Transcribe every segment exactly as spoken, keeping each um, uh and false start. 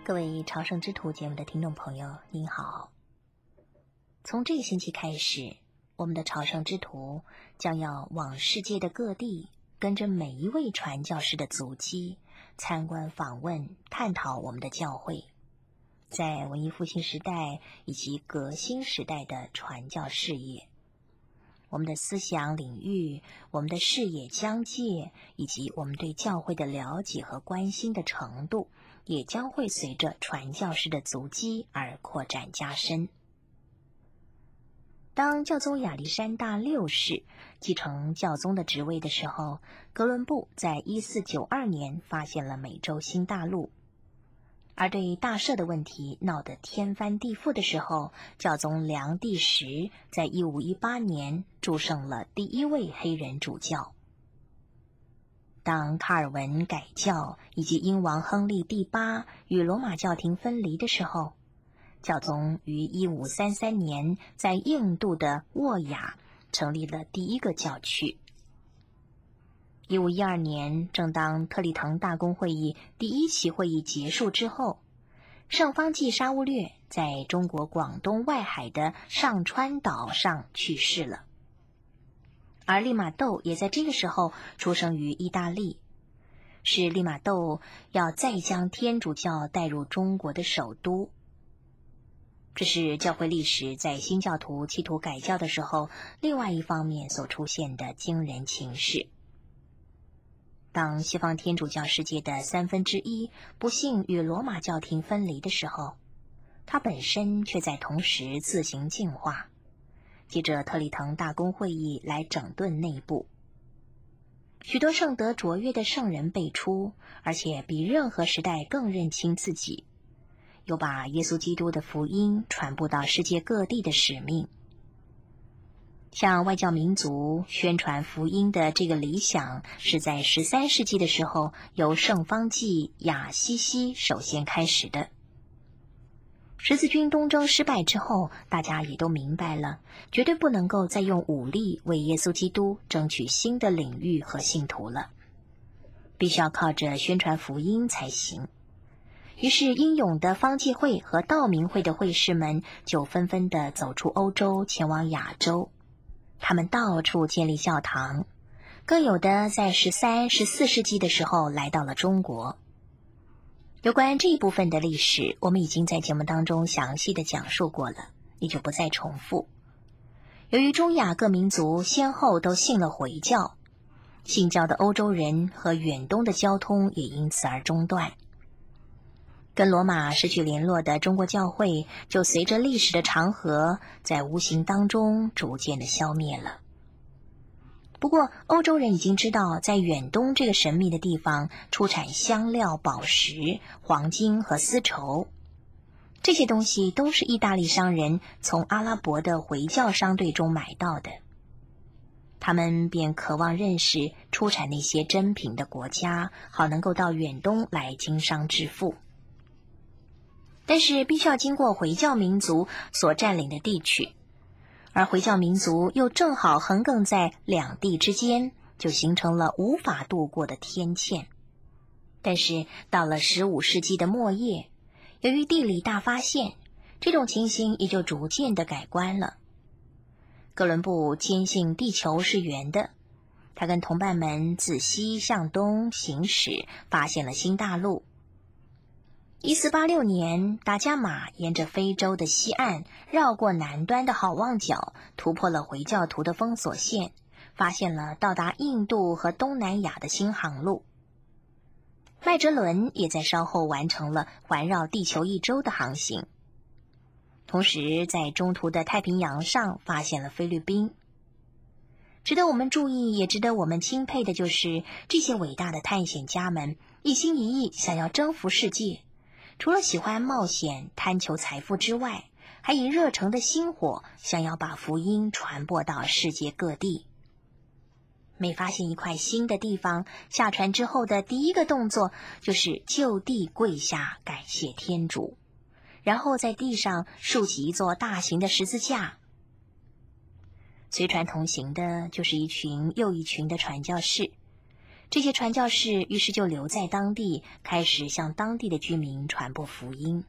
各位朝圣之途节目的听众朋友您好，从这个星期开始，我们的朝圣之途将要往世界的各地，跟着每一位传教士的足迹，参观访问探讨我们的教会在文艺复兴时代以及革新时代的传教事业，我们的思想领域，我们的视野疆界，以及我们对教会的了解和关心的程度，也将会随着传教士的足迹而扩展加深。当教宗亚历山大六世继承教宗的职位的时候，哥伦布在一四九二年发现了美洲新大陆，而对大赦的问题闹得天翻地覆的时候，教宗良第十在一五一八年祝圣了第一位黑人主教。当卡尔文改教以及英王亨利第八与罗马教廷分离的时候，教宗于一五三三年在印度的沃雅成立了第一个教区。一五一二年，正当特立腾大公会议第一期会议结束之后，圣方济沙乌略在中国广东外海的上川岛上去世了。而利玛窦也在这个时候出生于意大利，是利玛窦要再将天主教带入中国的首都。这是教会历史在新教徒企图改教的时候另外一方面所出现的惊人情势。当西方天主教世界的三分之一不幸与罗马教廷分离的时候，它本身却在同时自行进化，借着特立腾大公会议来整顿内部。许多圣德卓越的圣人辈出，而且比任何时代更认清自己，有把耶稣基督的福音传播到世界各地的使命。向外教民族宣传福音的这个理想，是在十三世纪的时候由圣方济亚西西首先开始的。十字军东征失败之后，大家也都明白了，绝对不能够再用武力为耶稣基督争取新的领域和信徒了，必须要靠着宣传福音才行。于是英勇的方济会和道明会的会士们就纷纷地走出欧洲，前往亚洲。他们到处建立教堂，更有的在十三、十四世纪的时候来到了中国。有关这一部分的历史，我们已经在节目当中详细的讲述过了，也就不再重复。由于中亚各民族先后都信了回教，信教的欧洲人和远东的交通也因此而中断。跟罗马失去联络的中国教会，就随着历史的长河，在无形当中逐渐的消灭了。不过欧洲人已经知道，在远东这个神秘的地方出产香料、宝石、黄金和丝绸，这些东西都是意大利商人从阿拉伯的回教商队中买到的。他们便渴望认识出产那些珍品的国家，好能够到远东来经商致富。但是必须要经过回教民族所占领的地区，而回教民族又正好横亘在两地之间，就形成了无法渡过的天堑。但是到了十五世纪的末叶，由于地理大发现，这种情形也就逐渐的改观了。哥伦布坚信地球是圆的，他跟同伴们自西向东行驶，发现了新大陆。一四八六年，达伽马沿着非洲的西岸，绕过南端的好望角，突破了回教徒的封锁线，发现了到达印度和东南亚的新航路。麦哲伦也在稍后完成了环绕地球一周的航行。同时在中途的太平洋上发现了菲律宾。值得我们注意，也值得我们钦佩的就是，这些伟大的探险家们一心一意想要征服世界，除了喜欢冒险、贪求财富之外，还以热诚的心火想要把福音传播到世界各地。每发现一块新的地方，下船之后的第一个动作就是就地跪下感谢天主，然后在地上竖起一座大型的十字架。随船同行的就是一群又一群的传教士， 这些传教士于是就留在当地，开始向当地的居民传播福音。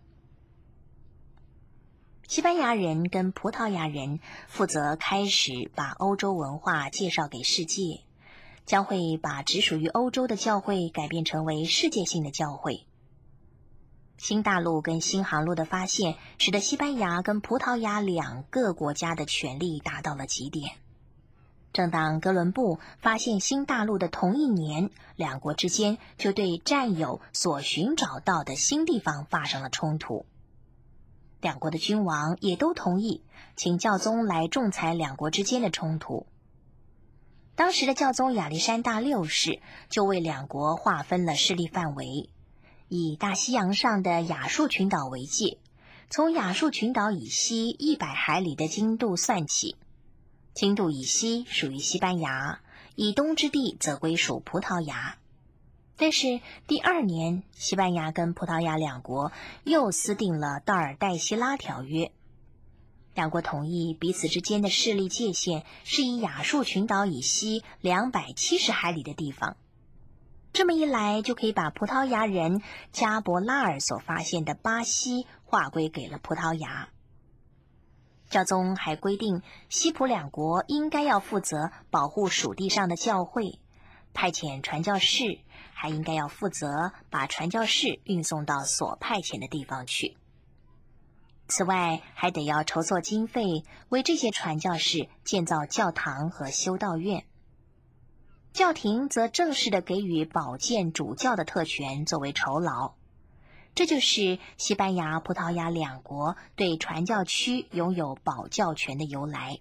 西班牙人跟葡萄牙人负责开始把欧洲文化介绍给世界，将会把只属于欧洲的教会改变成为世界性的教会。新大陆跟新航路的发现，使得西班牙跟葡萄牙两个国家的权力达到了极点。正当哥伦布发现新大陆的同一年，两国之间就对占有所寻找到的新地方发生了冲突。两国的君王也都同意请教宗来仲裁两国之间的冲突。当时的教宗亚历山大六世就为两国划分了势力范围，以大西洋上的亚述群岛为界，从亚述群岛以西一百海里的经度算起，经度以西属于西班牙，以东之地则归属葡萄牙。但是第二年，西班牙跟葡萄牙两国又私定了道尔代希拉条约，两国同意彼此之间的势力界限是以亚述群岛以西两百七十海里的地方。这么一来，就可以把葡萄牙人加伯拉尔所发现的巴西划归给了葡萄牙。教宗还规定，西葡两国应该要负责保护属地上的教会，派遣传教士，还应该要负责把传教士运送到所派遣的地方去。此外，还得要筹措经费，为这些传教士建造教堂和修道院。教廷则正式的给予保健主教的特权作为酬劳。这就是西班牙、葡萄牙两国对传教区拥有保教权的由来。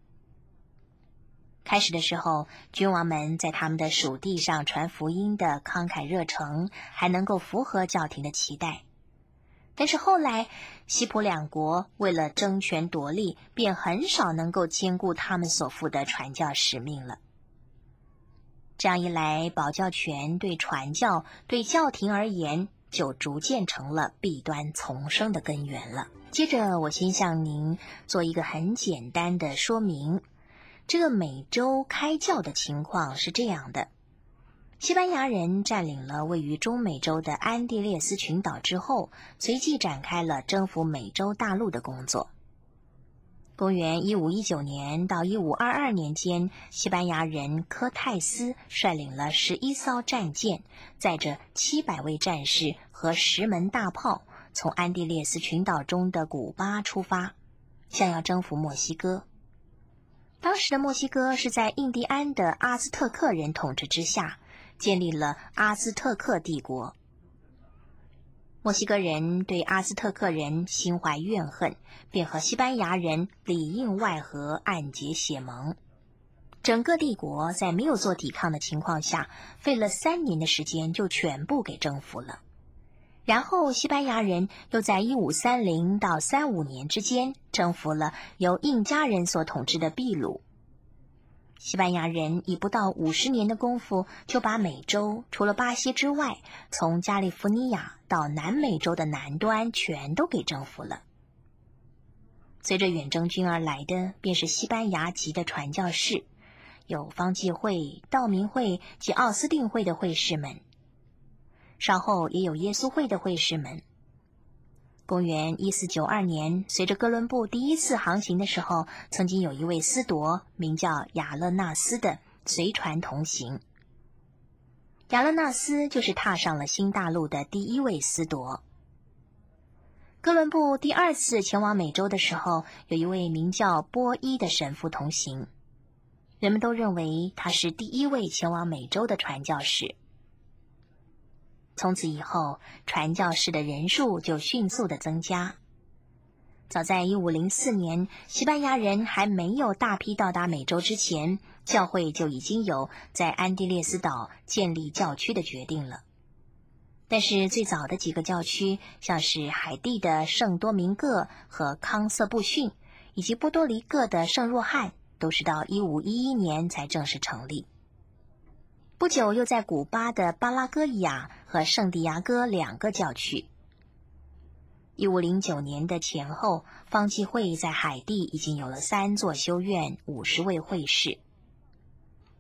开始的时候，君王们在他们的属地上传福音的慷慨热诚，还能够符合教廷的期待。但是后来，西葡两国为了争权夺利，便很少能够兼顾他们所负的传教使命了。这样一来，保教权对传教、对教廷而言，就逐渐成了弊端丛生的根源了。接着，我先向您做一个很简单的说明。这个美洲开教的情况是这样的：西班牙人占领了位于中美洲的安第列斯群岛之后，随即展开了征服美洲大陆的工作。公元一五一九年到一五二二年间，西班牙人科泰斯率领了十一艘战舰，载着七百位战士和十门大炮，从安第列斯群岛中的古巴出发，想要征服墨西哥。当时的墨西哥是在印第安的阿兹特克人统治之下，建立了阿兹特克帝国。墨西哥人对阿兹特克人心怀怨恨，便和西班牙人里应外合，暗结血盟。整个帝国在没有做抵抗的情况下，费了三年的时间就全部给征服了。然后西班牙人又在一五三零到三五年之间征服了由印加人所统治的秘鲁。西班牙人以不到五十年的功夫，就把美洲除了巴西之外，从加利福尼亚到南美洲的南端全都给征服了。随着远征军而来的，便是西班牙籍的传教士，有方济会、道明会及奥斯定会的会士们，稍后也有耶稣会的会士们。公元一四九二年，随着哥伦布第一次航行的时候，曾经有一位司铎名叫亚勒纳斯的随船同行。亚勒纳斯就是踏上了新大陆的第一位司铎。哥伦布第二次前往美洲的时候，有一位名叫波伊的神父同行，人们都认为他是第一位前往美洲的传教士。从此以后，传教士的人数就迅速的增加。早在一五零四年，西班牙人还没有大批到达美洲之前，教会就已经有在安第列斯岛建立教区的决定了。但是最早的几个教区，像是海地的圣多明各和康瑟布逊，以及波多黎各的圣若翰，都是到一五一一年才正式成立。不久又在古巴的巴拉戈伊亚和圣地亚哥两个教区。一五零九年的前后，方济会在海地已经有了三座修院，五十位会士。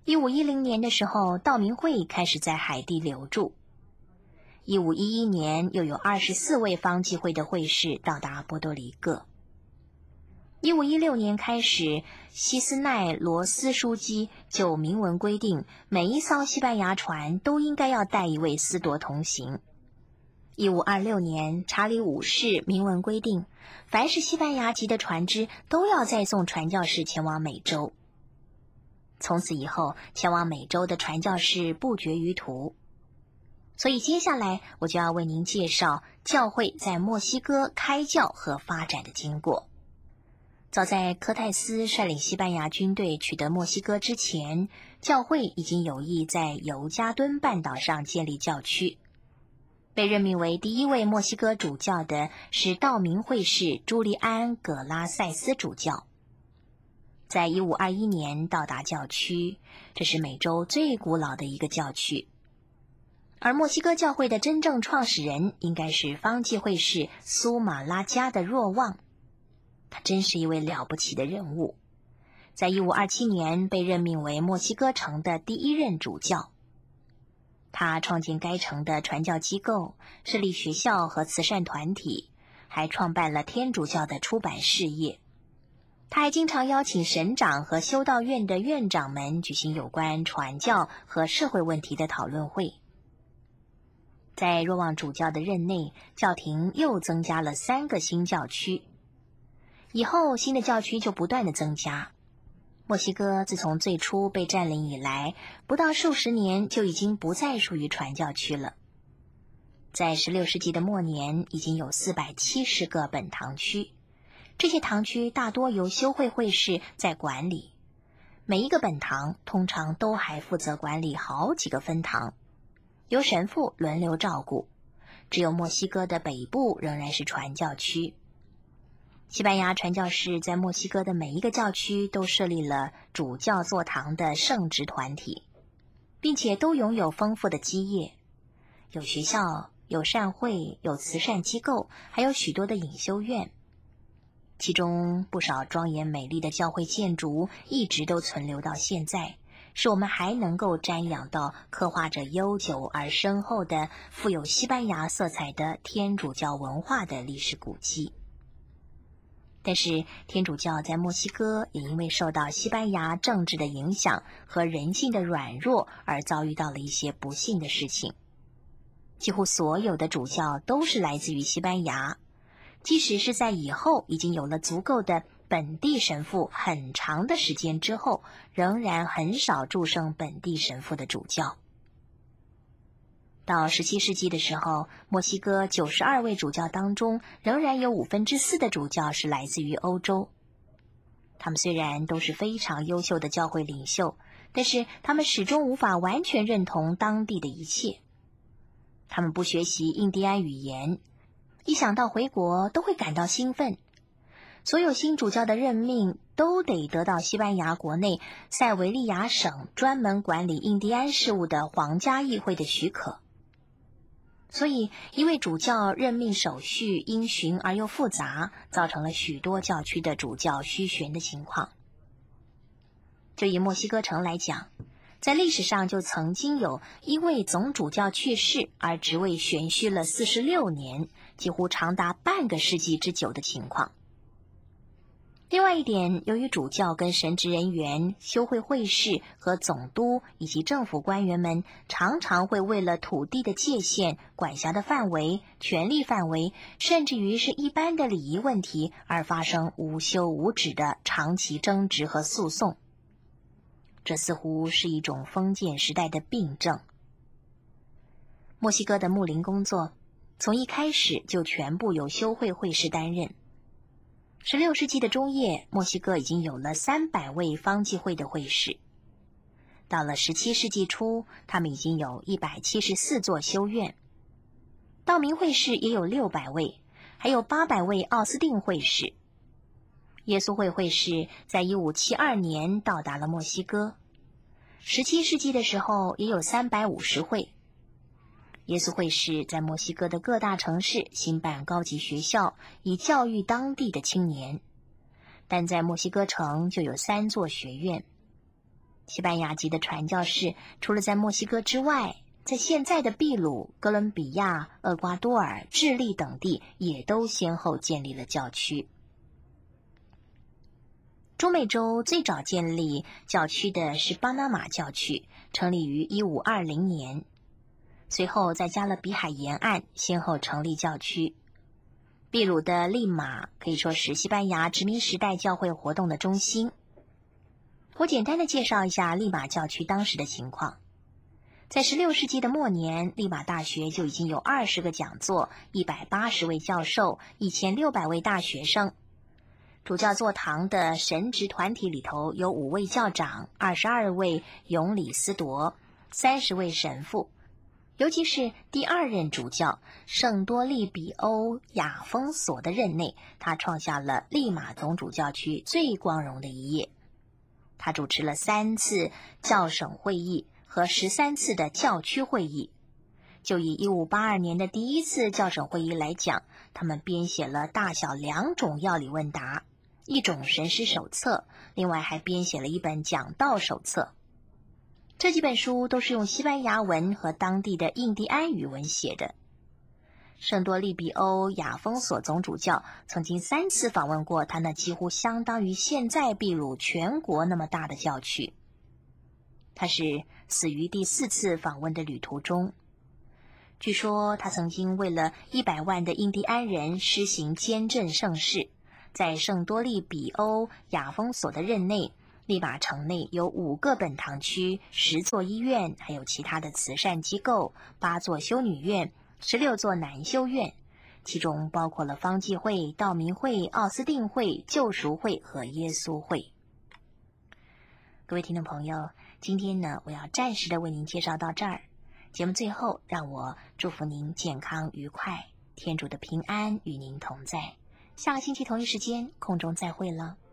一五一零年的时候，道明会开始在海地留驻。一五一一年，又有二十四位方济会的会士到达波多黎各。一五一六年开始，西斯奈罗斯枢机就明文规定，每一艘西班牙船都应该要带一位司铎同行。一五二六年，查理五世明文规定，凡是西班牙籍的船只都要再送传教士前往美洲。从此以后，前往美洲的传教士不绝于途。所以接下来我就要为您介绍教会在墨西哥开教和发展的经过。早在科泰斯率领西班牙军队取得墨西哥之前，教会已经有意在尤加敦半岛上建立教区。被任命为第一位墨西哥主教的是道明会士朱利安·葛拉塞斯主教。在一五二一年到达教区，这是美洲最古老的一个教区。而墨西哥教会的真正创始人应该是方济会士苏马拉加的若望，他真是一位了不起的人物。在一五二七年被任命为墨西哥城的第一任主教。他创建该城的传教机构，设立学校和慈善团体，还创办了天主教的出版事业。他还经常邀请神长和修道院的院长们举行有关传教和社会问题的讨论会。在若望主教的任内，教廷又增加了三个新教区。以后新的教区就不断的增加。墨西哥自从最初被占领以来，不到数十年就已经不再属于传教区了。在十六世纪的末年，已经有四百七十个本堂区，这些堂区大多由修会会士在管理，每一个本堂通常都还负责管理好几个分堂，由神父轮流照顾。只有墨西哥的北部仍然是传教区。西班牙传教士在墨西哥的每一个教区都设立了主教座堂的圣职团体，并且都拥有丰富的基业，有学校，有善会，有慈善机构，还有许多的隐修院。其中不少庄严美丽的教会建筑一直都存留到现在，使我们还能够瞻仰到刻画着悠久而深厚的富有西班牙色彩的天主教文化的历史古迹。但是天主教在墨西哥也因为受到西班牙政治的影响和人性的软弱而遭遇到了一些不幸的事情。几乎所有的主教都是来自于西班牙，即使是在以后已经有了足够的本地神父很长的时间之后，仍然很少祝圣本地神父的主教。到十七世纪的时候，墨西哥九十二位主教当中，仍然有五分之四的主教是来自于欧洲。他们虽然都是非常优秀的教会领袖，但是他们始终无法完全认同当地的一切。他们不学习印第安语言，一想到回国都会感到兴奋。所有新主教的任命都得得到西班牙国内塞维利亚省专门管理印第安事务的皇家议会的许可。所以一位主教任命手续因循而又复杂，造成了许多教区的主教虚悬的情况。就以墨西哥城来讲，在历史上就曾经有因为总主教去世而职位悬虚了四十六年，几乎长达半个世纪之久的情况。另外一点，由于主教跟神职人员、修会会士和总督以及政府官员们常常会为了土地的界限、管辖的范围、权力范围，甚至于是一般的礼仪问题而发生无休无止的长期争执和诉讼。这似乎是一种封建时代的病症。墨西哥的牧灵工作从一开始就全部由修会会士担任。十六世纪的中叶，墨西哥已经有了三百位方济会的会士。到了十七世纪初，他们已经有一百七十四座修院。道明会士也有六百位，还有八百位奥斯定会士。耶稣会会士在一五七二年到达了墨西哥。十七世纪的时候，也有三百五十会。耶稣会士在墨西哥的各大城市兴办高级学校，以教育当地的青年。但在墨西哥城就有三座学院。 西班牙籍的传教士除了在墨西哥之外，在现在的秘鲁、哥伦比亚、厄瓜多尔、智利等地也都先后建立了教区。中美洲最早建立教区的是巴拿马教区，成立于一五二零年。随后在加勒比海沿岸先后成立教区。秘鲁的利马可以说是西班牙殖民时代教会活动的中心。我简单的介绍一下利马教区当时的情况。在十六世纪的末年，利马大学就已经有二十个讲座、一百八十位教授、一千六百位大学生。主教座堂的神职团体里头有五位教长、二十二位永里司铎、三十位神父。尤其是第二任主教圣多利比欧亚丰索的任内，他创下了利马总主教区最光荣的一页。他主持了三次教省会议和十三次的教区会议。就以一五八二年的第一次教省会议来讲，他们编写了大小两种要理问答，一种神师手册，另外还编写了一本讲道手册。这几本书都是用西班牙文和当地的印第安语文写的。圣多利比欧亚丰索总主教曾经三次访问过他那几乎相当于现在秘鲁全国那么大的教区。他是死于第四次访问的旅途中。据说他曾经为了一百万的印第安人施行监政盛世，在圣多利比欧亚丰索的任内，利马城内有五个本堂区、十座医院，还有其他的慈善机构、八座修女院、十六座男修院，其中包括了方济会、道明会、奥斯定会、救赎会和耶稣会。各位听众朋友，今天呢，我要暂时的为您介绍到这儿。节目最后，让我祝福您健康愉快，天主的平安与您同在。下个星期同一时间空中再会了。